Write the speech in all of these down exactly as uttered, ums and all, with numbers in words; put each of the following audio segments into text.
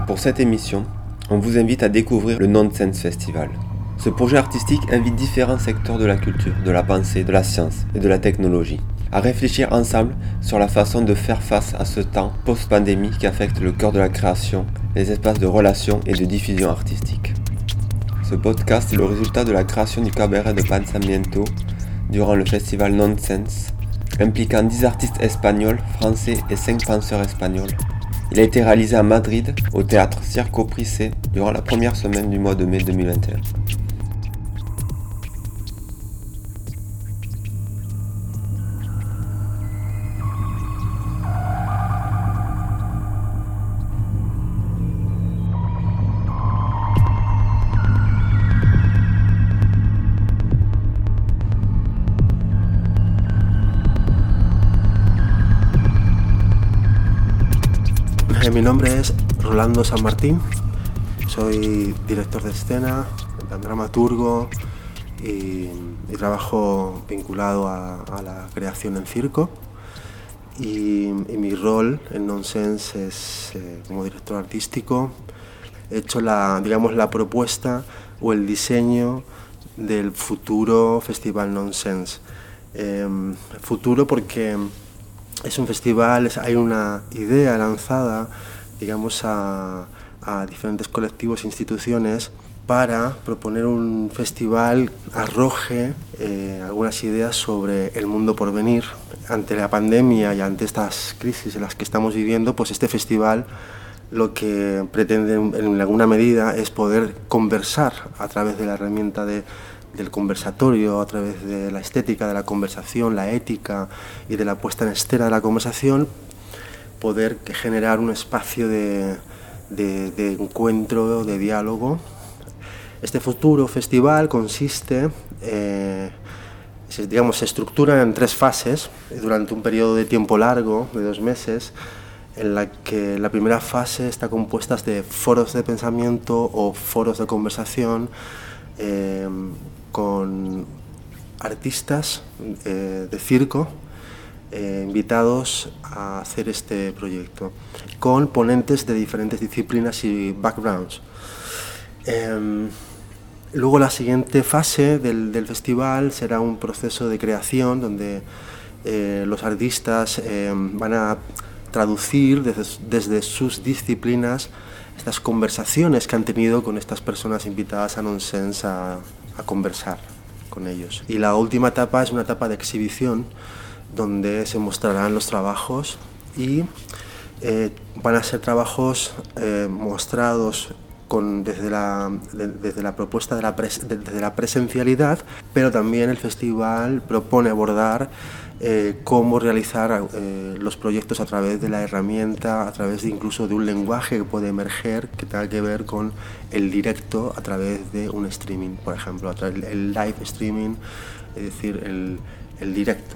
Pour cette émission, on vous invite à découvrir le Nonsense Festival. Ce projet artistique invite différents secteurs de la culture, de la pensée, de la science et de la technologie à réfléchir ensemble sur la façon de faire face à ce temps post-pandémie qui affecte le cœur de la création, les espaces de relations et de diffusion artistique. Ce podcast est le résultat de la création du cabaret de Pensamiento durant le festival Nonsense, impliquant dix artistes espagnols, français et cinq penseurs espagnols. Il a été réalisé à Madrid, au théâtre Circo Price, durant la première semaine du mois de mai deux mille vingt et un. Mi nombre es Rolando San Martín, soy director de escena, dramaturgo y, y trabajo vinculado a, a la creación en circo. Y, y mi rol en Nonsense es eh, como director artístico. He hecho la, digamos, la propuesta o el diseño del futuro Festival Nonsense. Eh, futuro porque es un festival, hay una idea lanzada, digamos, a, a diferentes colectivos e instituciones para proponer un festival arroje eh, algunas ideas sobre el mundo por venir. Ante la pandemia y ante estas crisis en las que estamos viviendo, pues este festival lo que pretende en alguna medida es poder conversar a través de la herramienta de del conversatorio, a través de la estética de la conversación, la ética y de la puesta en escena de la conversación, poder generar un espacio de, de, de encuentro, de diálogo. Este futuro festival consiste, eh, se, digamos, se estructura en tres fases durante un periodo de tiempo largo, de dos meses, en la que la primera fase está compuesta de foros de pensamiento o foros de conversación, eh, con artistas eh, de circo eh, invitados a hacer este proyecto, con ponentes de diferentes disciplinas y backgrounds. Eh, luego la siguiente fase del, del festival será un proceso de creación donde eh, los artistas eh, van a traducir desde, desde sus disciplinas estas conversaciones que han tenido con estas personas invitadas a Nonsense a a conversar con ellos. Y la última etapa es una etapa de exhibición donde se mostrarán los trabajos y eh, van a ser trabajos eh, mostrados con, desde, la, de, desde la propuesta de la, pres, de, de la presencialidad, pero también el festival propone abordar eh, cómo realizar eh, los proyectos a través de la herramienta, a través de incluso de un lenguaje que puede emerger que tenga que ver con el directo a través de un streaming, por ejemplo, a través del live streaming, es decir, el, el directo.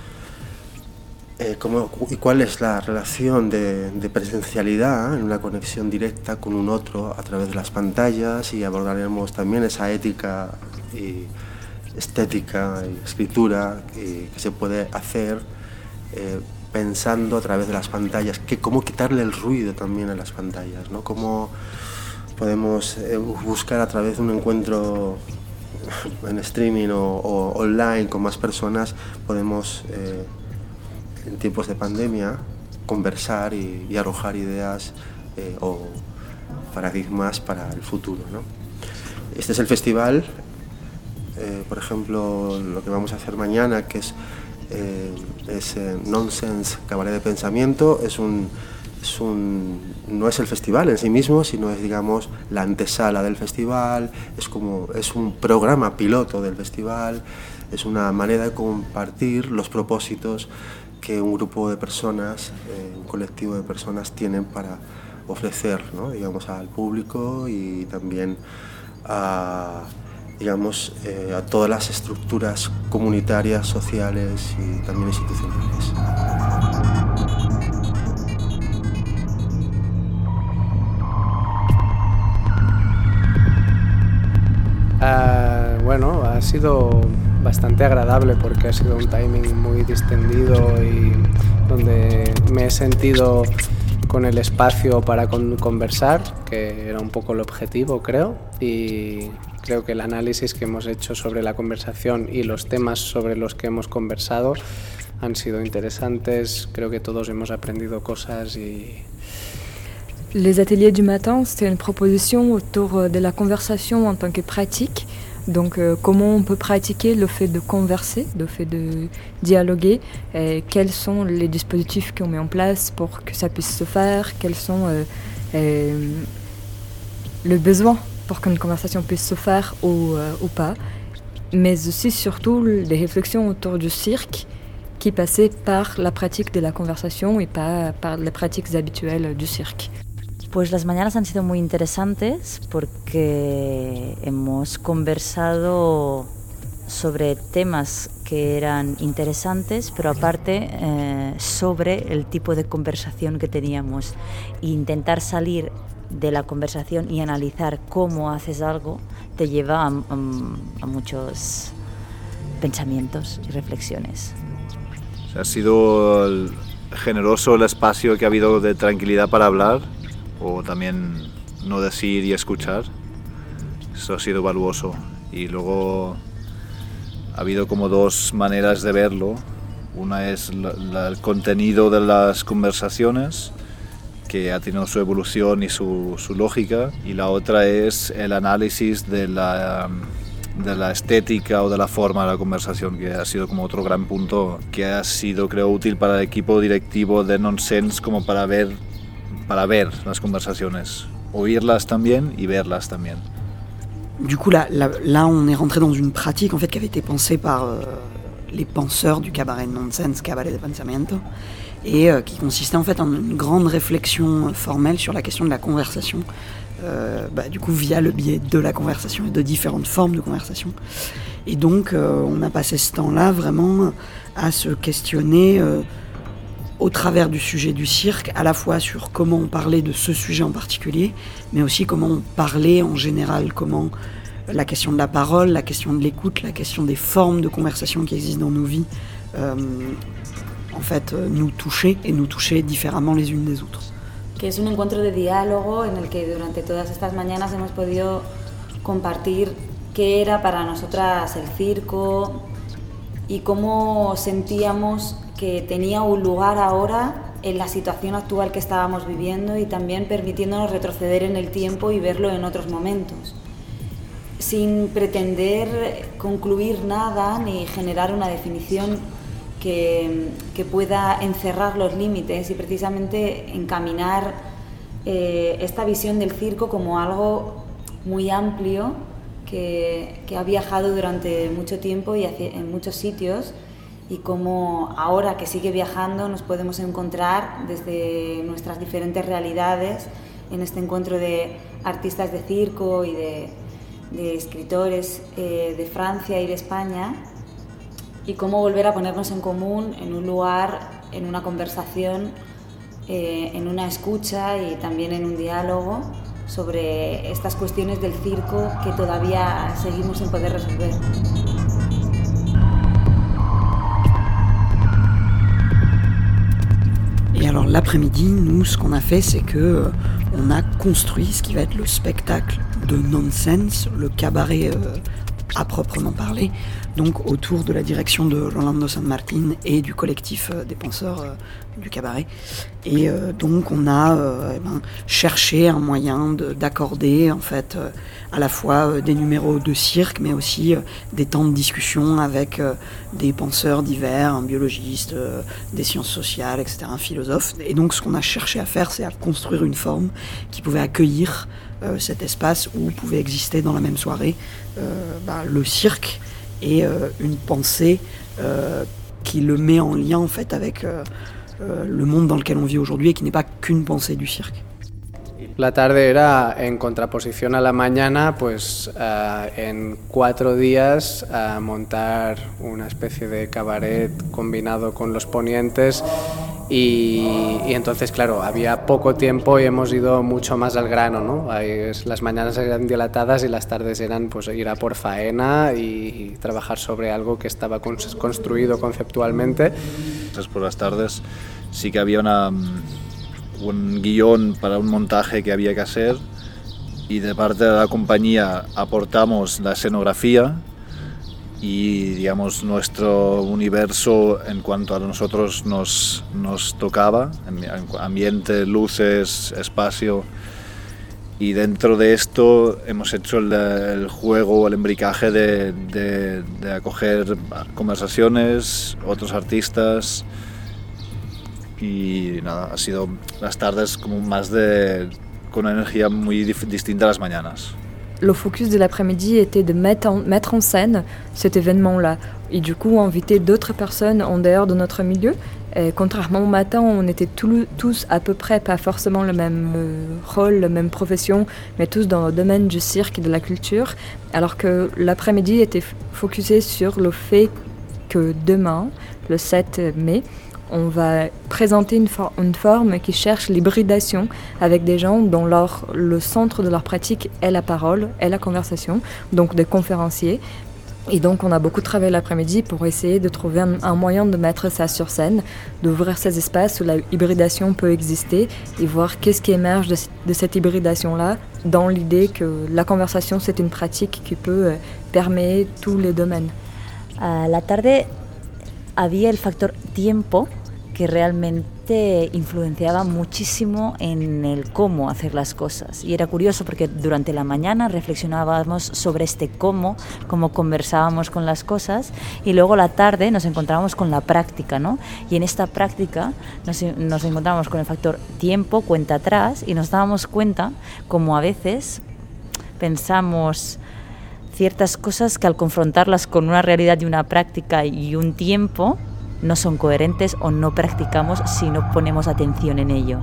Eh, cómo, ¿Y cuál es la relación de, de presencialidad en una conexión directa con un otro a través de las pantallas? Y abordaremos también esa ética y estética y escritura que, que se puede hacer eh, pensando a través de las pantallas, que cómo quitarle el ruido también a las pantallas, ¿no? Cómo podemos eh, buscar a través de un encuentro en streaming o, o online con más personas, podemos eh, en tiempos de pandemia conversar y, y arrojar ideas eh, o paradigmas para el futuro, ¿no? Este es el festival. Eh, por ejemplo, lo que vamos a hacer mañana, que es, eh, es eh, Nonsense Cabaret de Pensamiento, es un, es un, no es el festival en sí mismo, sino es, digamos, la antesala del festival, es, como, es un programa piloto del festival, es una manera de compartir los propósitos que un grupo de personas, eh, un colectivo de personas tienen para ofrecer, ¿no? Digamos, al público y también a... digamos, eh, a todas las estructuras comunitarias, sociales y también institucionales. Uh, bueno, ha sido bastante agradable porque ha sido un timing muy distendido y donde me he sentido con el espacio para con, conversar, que era un poco el objetivo, creo, y creo que el análisis que hemos hecho sobre la conversación y los temas sobre los que hemos conversado han sido interesantes. Creo que todos hemos aprendido cosas y... Les ateliers du matin, c'était une proposition autour de la conversation en tant que pratique. Donc euh, comment on peut pratiquer le fait de converser, le fait de dialoguer, et quels sont les dispositifs qu'on met en place pour que ça puisse se faire, quels sont euh, euh, le besoin pour qu'une conversation puisse se faire ou, euh, ou pas, mais aussi surtout les réflexions autour du cirque qui passaient par la pratique de la conversation et pas par les pratiques habituelles du cirque. Pues las mañanas han sido muy interesantes porque hemos conversado sobre temas que eran interesantes, pero aparte eh, sobre el tipo de conversación que teníamos. E intentar salir de la conversación y analizar cómo haces algo te lleva a, a, a muchos pensamientos y reflexiones. ¿Ha sido el, generoso el espacio que ha habido de tranquilidad para hablar? O también no decir y escuchar, eso ha sido valuoso. Y luego ha habido como dos maneras de verlo. Una es la, la, el contenido de las conversaciones, que ha tenido su evolución y su, su lógica, y la otra es el análisis de la, de la estética o de la forma de la conversación, que ha sido como otro gran punto que ha sido, creo, útil para el equipo directivo de Nonsense, como para ver para ver las conversaciones, oírlas también y verlas también. Du coup, là, là, là, on est rentré dans une pratique en fait, qui avait été pensée par euh, les penseurs du cabaret Nonsense, Cabaret de Pensamiento, et euh, qui consistait en fait en une grande réflexion formelle sur la question de la conversation, euh, bah, du coup via le biais de la conversation et de différentes formes de conversation. Et donc, euh, on a passé ce temps-là vraiment à se questionner euh, au travers du sujet du cirque, à la fois sur comment on parlait de ce sujet en particulier, mais aussi comment on parlait en général, comment la question de la parole, la question de l'écoute, la question des formes de conversation qui existent dans nos vies, euh, en fait, nous touchaient et nous touchaient différemment les unes des autres. Que es un encuentro de diálogo en el que durante todas estas mañanas hemos podido compartir qué era para nosotras el circo y cómo sentíamos que tenía un lugar ahora en la situación actual que estábamos viviendo y también permitiéndonos retroceder en el tiempo y verlo en otros momentos, sin pretender concluir nada ni generar una definición que, que pueda encerrar los límites y precisamente encaminar eh, esta visión del circo como algo muy amplio que, que ha viajado durante mucho tiempo y hacia, en muchos sitios, y cómo ahora que sigue viajando nos podemos encontrar desde nuestras diferentes realidades en este encuentro de artistas de circo y de, de escritores eh, de Francia y de España, y cómo volver a ponernos en común en un lugar, en una conversación, eh, en una escucha y también en un diálogo sobre estas cuestiones del circo que todavía seguimos sin poder resolver. Et alors l'après-midi, nous, ce qu'on a fait, c'est que euh, on a construit ce qui va être le spectacle de Nonsense, le cabaret euh, à proprement parler, donc autour de la direction de Rolando San Martin et du collectif euh, des penseurs euh, du cabaret. Et euh, donc on a euh, eh ben, cherché un moyen de, d'accorder en fait euh, à la fois euh, des numéros de cirque, mais aussi euh, des temps de discussion avec euh, des penseurs divers, un biologiste, euh, des sciences sociales, et cetera, un philosophe. Et donc ce qu'on a cherché à faire, c'est à construire une forme qui pouvait accueillir euh, cet espace où pouvait exister dans la même soirée euh, bah, le cirque et euh, une pensée euh, qui le met en lien en fait avec euh, euh, le monde dans lequel on vit aujourd'hui et qui n'est pas qu'une pensée du cirque. La tarde era en contraposición a la mañana, pues uh, en cuatro días uh, montar una especie de cabaret combinado con los ponientes y, y entonces claro, había poco tiempo y hemos ido mucho más al grano, ¿no? Ahí, las mañanas eran dilatadas y las tardes eran pues ir a por faena y, y trabajar sobre algo que estaba construido conceptualmente. Por las tardes sí que había una un guión para un montaje que había que hacer y de parte de la compañía aportamos la escenografía y digamos nuestro universo en cuanto a nosotros nos, nos tocaba, ambiente, luces, espacio, y dentro de esto hemos hecho el, el juego, el embricaje de, de, de acoger conversaciones, otros artistas, y nada, ha sido las tardes como más de, con una energía muy dif- distinta a las mañanas. Le focus de l'après-midi était de mettre en, mettre en scène cet événement-là et du coup inviter d'autres personnes en dehors de notre milieu. Et contrairement au matin, on était tout, tous à peu près, pas forcément le même euh, rôle, la même profession, mais tous dans le domaine du cirque et de la culture, alors que l'après-midi était focusé sur le fait que demain, le sept mai, on va présenter une, for- une forme qui cherche l'hybridation avec des gens dont leur, le centre de leur pratique est la parole, est la conversation, donc des conférenciers. Et donc on a beaucoup travaillé l'après-midi pour essayer de trouver un, un moyen de mettre ça sur scène, d'ouvrir ces espaces où la hybridation peut exister et voir qu'est-ce qui émerge de, de cette hybridation-là dans l'idée que la conversation c'est une pratique qui peut euh, perméer tous les domaines. A la tarde había el factor tiempo que realmente influenciaba muchísimo en el cómo hacer las cosas. Y era curioso porque durante la mañana reflexionábamos sobre este cómo, cómo conversábamos con las cosas, y luego la tarde nos encontrábamos con la práctica, ¿no? Y en esta práctica nos, nos encontramos con el factor tiempo, cuenta atrás, y nos dábamos cuenta como a veces pensamos ciertas cosas que al confrontarlas con una realidad y una práctica y un tiempo no son coherentes o no practicamos si no ponemos atención en ello.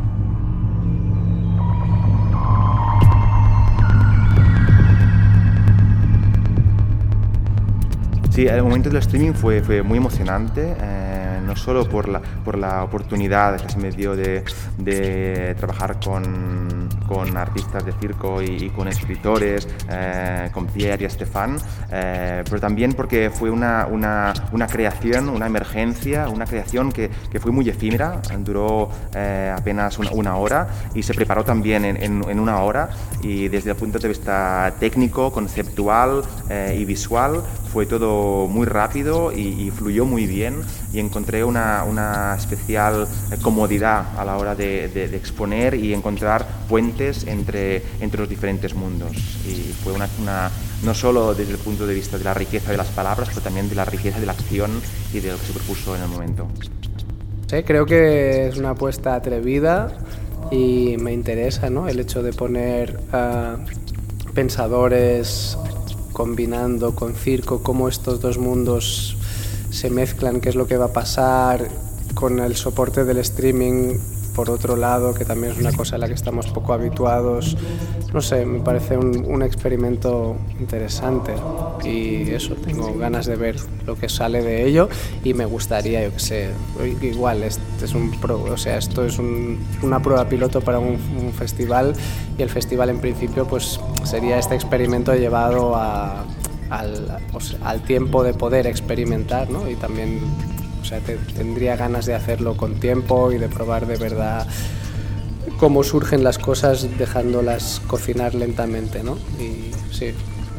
Sí, el momento del streaming fue, fue muy emocionante, eh, no solo por la, por la oportunidad que se me dio de, de trabajar con, con artistas de circo y, y con escritores, eh, con Pierre y Stéphane, eh, pero también porque fue una, una, una creación, una emergencia, una creación que, que fue muy efímera, duró eh, apenas una, una hora y se preparó también en, en, en una hora, y desde el punto de vista técnico, conceptual eh, y visual fue todo muy rápido y, y fluyó muy bien, y encontré una, una especial comodidad a la hora de, de, de exponer y encontrar puentes entre, entre los diferentes mundos. Y fue una, una, no solo desde el punto de vista de la riqueza de las palabras, pero también de la riqueza de la acción y de lo que se propuso en el momento. Sí, creo que es una apuesta atrevida y me interesa, ¿no?, el hecho de poner uh, pensadores combinando con circo, cómo estos dos mundos se mezclan, qué es lo que va a pasar con el soporte del streaming, por otro lado, que también es una cosa a la que estamos poco habituados. No sé, me parece un, un experimento interesante y eso, tengo ganas de ver lo que sale de ello, y me gustaría, yo que sé, igual, este es un pro, o sea, esto es un, una prueba piloto para un, un festival, y el festival en principio pues sería este experimento llevado a, al, o sea, al tiempo de poder experimentar, ¿no? Y también, o sea, te, tendría ganas de hacerlo con tiempo y de probar de verdad cómo surgen las cosas dejándolas cocinar lentamente, ¿no? Y sí.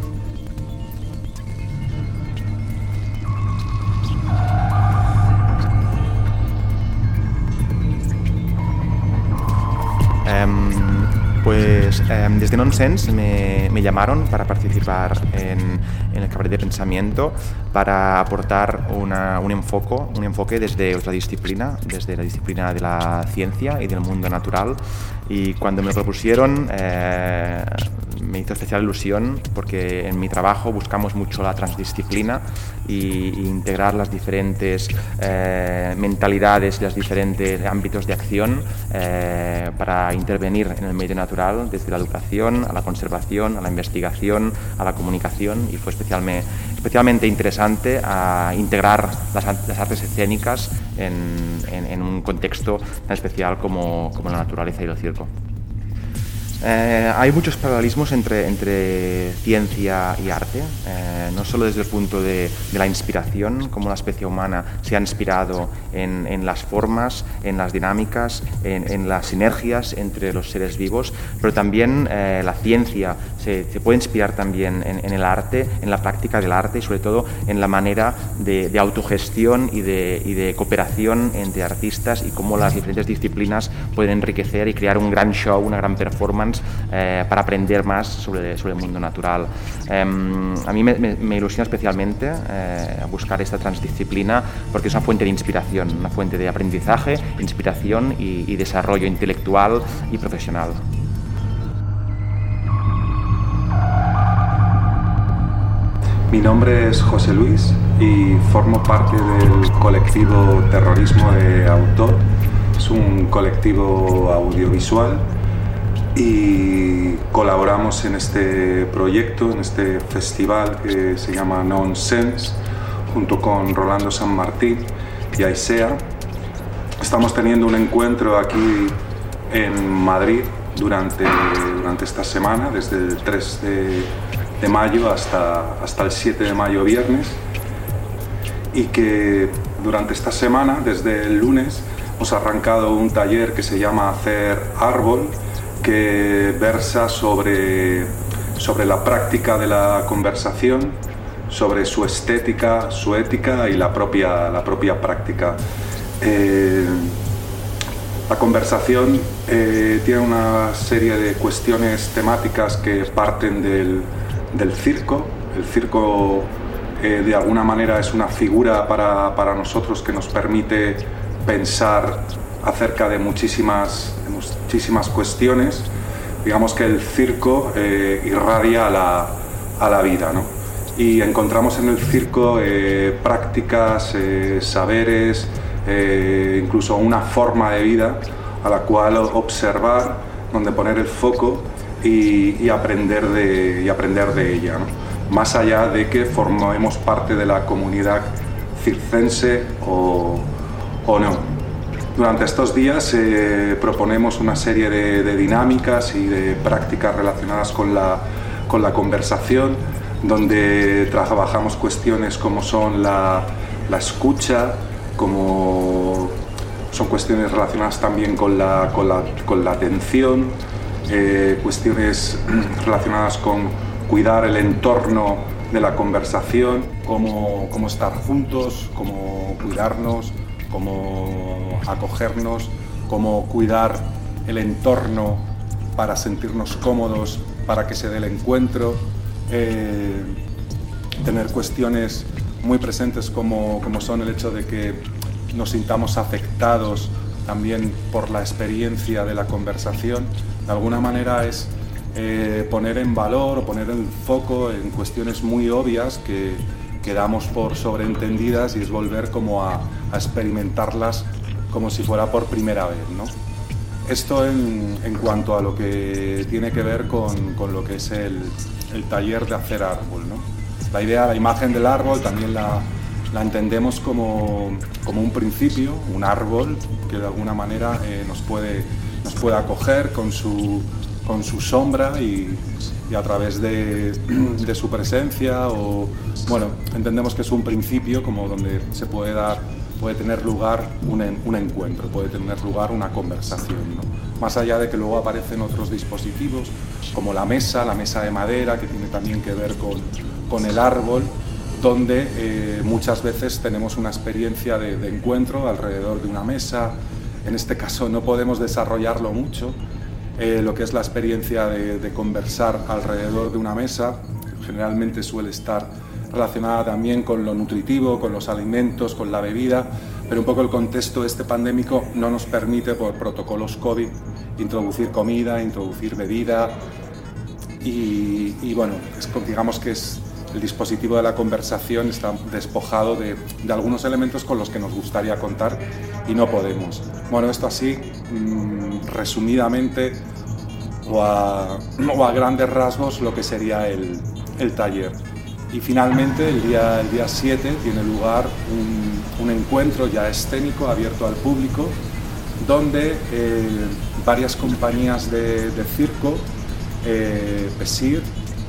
Um, pues um, desde Nonsense me, me llamaron para participar en, en el cabaret de pensamiento, para aportar una, un, enfoque, un enfoque desde otra disciplina, desde la disciplina de la ciencia y del mundo natural. Y cuando me lo propusieron eh, me hizo especial ilusión, porque en mi trabajo buscamos mucho la transdisciplina y, y integrar las diferentes eh, mentalidades y los diferentes ámbitos de acción eh, para intervenir en el medio natural, desde la educación a la conservación, a la investigación, a la comunicación, y fue especialmente, especialmente interesante a integrar las, las artes escénicas en, en, en un contexto tan especial como, como la naturaleza y el circo. Eh, hay muchos paralelismos entre, entre ciencia y arte, eh, no solo desde el punto de, de la inspiración, como la especie humana se ha inspirado en, en las formas, en las dinámicas, en, en las sinergias entre los seres vivos, pero también eh, la ciencia se, se puede inspirar también en, en el arte, en la práctica del arte y sobre todo en la manera de, de autogestión y de, y de cooperación entre artistas y cómo las diferentes disciplinas pueden enriquecer y crear un gran show, una gran performance Eh, para aprender más sobre, sobre el mundo natural. Eh, a mí me, me, me ilusiona especialmente eh, buscar esta transdisciplina porque es una fuente de inspiración, una fuente de aprendizaje, inspiración y, y desarrollo intelectual y profesional. Mi nombre es José Luis y formo parte del colectivo Terrorismo de Autor. Es un colectivo audiovisual y colaboramos en este proyecto, en este festival que se llama Nonsense, junto con Rolando San Martín y AISEA. Estamos teniendo un encuentro aquí en Madrid durante, durante esta semana, desde el tres de mayo hasta, hasta el siete de mayo, viernes, y que durante esta semana, desde el lunes, hemos arrancado un taller que se llama Hacer Árbol, que versa sobre, sobre la práctica de la conversación, sobre su estética, su ética y la propia, la propia práctica. Eh, la conversación eh, tiene una serie de cuestiones temáticas que parten del, del circo. El circo eh, de alguna manera es una figura para, para nosotros que nos permite pensar acerca de muchísimas, de muchísimas cuestiones. Digamos que el circo eh, irradia a la, a la vida, ¿no? Y encontramos en el circo eh, prácticas, eh, saberes, eh, incluso una forma de vida a la cual observar, donde poner el foco y, y, aprender, de, y aprender de ella, ¿no? Más allá de que formemos parte de la comunidad circense o, o no. Durante estos días eh, proponemos una serie de, de dinámicas y de prácticas relacionadas con la, con la conversación, donde trabajamos cuestiones como son la, la escucha, como son cuestiones relacionadas también con la, con la, con la atención, eh, cuestiones relacionadas con cuidar el entorno de la conversación, cómo, cómo estar juntos, cómo cuidarnos, cómo acogernos, cómo cuidar el entorno para sentirnos cómodos, para que se dé el encuentro, eh, tener cuestiones muy presentes como, como son el hecho de que nos sintamos afectados también por la experiencia de la conversación. De alguna manera es eh, poner en valor o poner el foco en cuestiones muy obvias que, que damos por sobreentendidas y es volver como a, a experimentarlas como si fuera por primera vez, ¿no? Esto en, en cuanto a lo que tiene que ver con, con lo que es el, el taller de hacer árbol, ¿no? La idea, la imagen del árbol también la, la entendemos como, como un principio, un árbol que de alguna manera eh, nos, puede, nos puede acoger con su, con su sombra y, y a través de, de su presencia, o bueno, entendemos que es un principio como donde se puede dar, puede tener lugar un, en, un encuentro, puede tener lugar una conversación, ¿no? Más allá de que luego aparecen otros dispositivos como la mesa, la mesa de madera, que tiene también que ver con, con el árbol, donde eh, muchas veces tenemos una experiencia de, de encuentro alrededor de una mesa. En este caso no podemos desarrollarlo mucho, eh, lo que es la experiencia de, de conversar alrededor de una mesa. Generalmente suele estar relacionada también con lo nutritivo, con los alimentos, con la bebida, pero un poco el contexto este pandémico no nos permite, por protocolos COVID, introducir comida, introducir bebida y, y bueno, es, digamos que es el dispositivo de la conversación está despojado de, de algunos elementos con los que nos gustaría contar y no podemos. Bueno, esto así, mmm, resumidamente o a, o a grandes rasgos lo que sería el, el taller. Y finalmente el día, el día siete tiene lugar un, un encuentro ya escénico abierto al público donde eh, varias compañías de, de circo, eh, Pesir,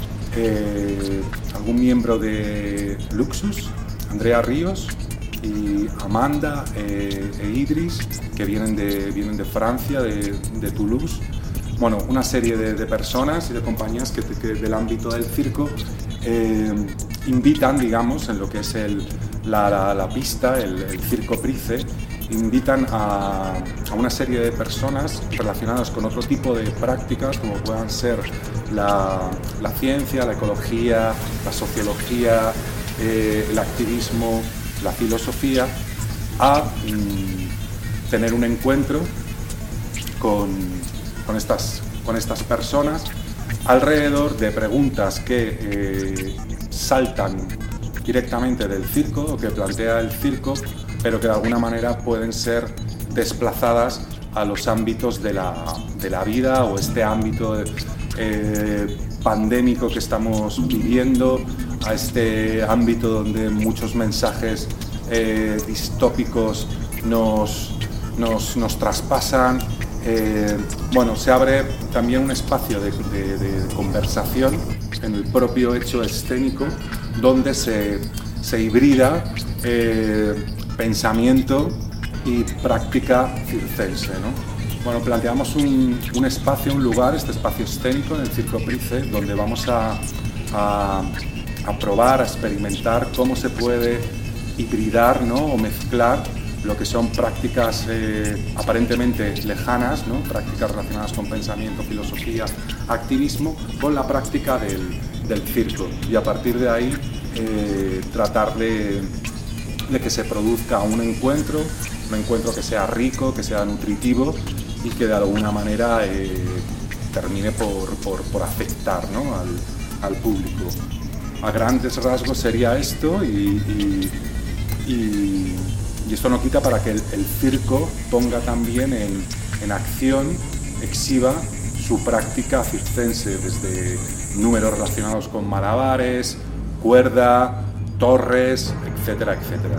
eh, algún miembro de Luxus, Andrea Ríos y Amanda eh, e Idris, que vienen de, vienen de Francia, de, de Toulouse. Bueno, una serie de, de personas y de compañías que, que del ámbito del circo eh, invitan, digamos, en lo que es el, la, la, la pista, el, el Circo Price, invitan a, a una serie de personas relacionadas con otro tipo de prácticas, como puedan ser la, la ciencia, la ecología, la sociología, eh, el activismo, la filosofía, a mm, tener un encuentro con, con, estas, con estas personas alrededor de preguntas que eh, saltan directamente del circo o que plantea el circo, pero que de alguna manera pueden ser desplazadas a los ámbitos de la, de la vida o este ámbito eh, pandémico que estamos viviendo, a este ámbito donde muchos mensajes eh, distópicos nos, nos, nos traspasan. Eh, bueno, se abre también un espacio de, de, de conversación en el propio hecho escénico, donde se, se hibrida eh, pensamiento y práctica circense, ¿no? Bueno, planteamos un, un espacio, un lugar, este espacio escénico en el Circo Price, donde vamos a, a, a probar, a experimentar cómo se puede hibridar, ¿no? O mezclar lo que son prácticas eh, aparentemente lejanas, ¿no? Prácticas relacionadas con pensamiento, filosofía, activismo, con la práctica del, del circo. Y a partir de ahí eh, tratar de, de que se produzca un encuentro, un encuentro que sea rico, que sea nutritivo y que de alguna manera eh, termine por, por, por afectar, ¿no? al, al público. A grandes rasgos sería esto y, y, y, y esto no quita para que el, el circo ponga también en, en acción, exhiba su práctica circense, desde números relacionados con malabares, cuerda, torres, etcétera, etcétera.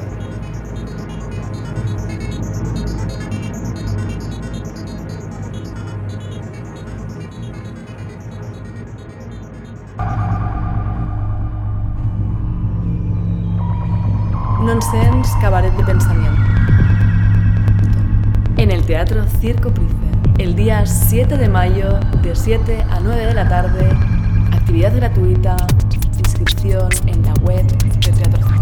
Nonsens Cabaret de Pensamiento. En el Teatro Circo Price, el día siete de mayo, de siete a nueve de la tarde, actividad gratuita, inscripción en la web de Teatro Circo.